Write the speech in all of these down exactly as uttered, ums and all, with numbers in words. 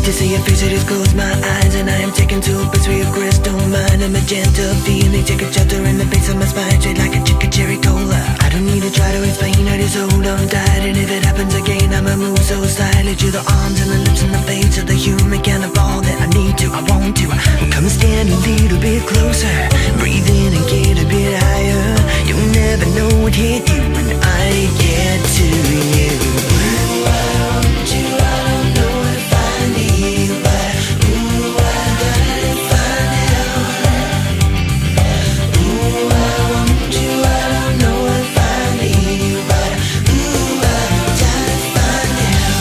need to see your face, I just close my eyes, and I am taken to a place where your crystal mind, a magenta feeling, take a shelter in the base of my spine, straight like a chicken cherry cola. I don't need to try to explain, I just hold on tight, and if it happens again, I'ma move so slightly to the arms and the lips and the face of the human kind of all that I need to, I want to. Come and stand a little bit closer, breathe in and get a bit higher. You'll never know what hit you when I get to you. Ooh, I want you, I don't know where to find you, but ooh, I gotta find out. Ooh, I want you, I don't know where to find you, but ooh, I gotta find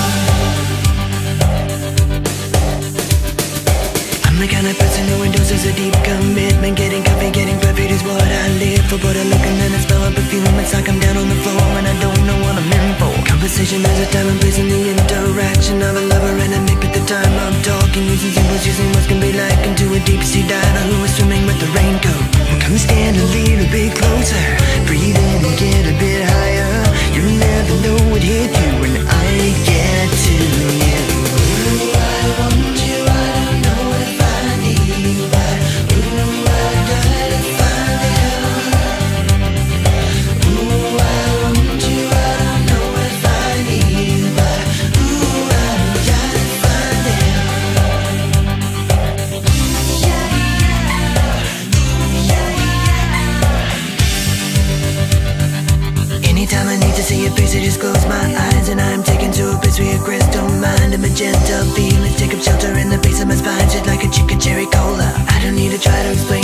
out. I'm the kind of person who endorses a deep commitment. Getting coffee, getting perfect is what I live for. But I look and then I smell a perfume, it's like I'm down on the floor and I don't know what I'm in for. Conversation has a time and place in the interaction of a lover and a mate. At the time I'm talking, using symbols, using what can be like into a deep sea diver who is swimming with the raincoat. Come and stand a little bit closer, breathe in and get a bit higher. You'll never know what hit you when I get to you. Ooh, I want you, I don't know where to find you, but ooh, I gotta find out. Ooh, I want you, I don't know where to find you, but ooh, I gotta find out. Anytime I need to see your face, I just close my eyes, and I'm taken to a place where your crystal mind, a magenta feeling, take up shelter in the base of my spine, shit like a chicken cherry cola. I don't need to try to explain.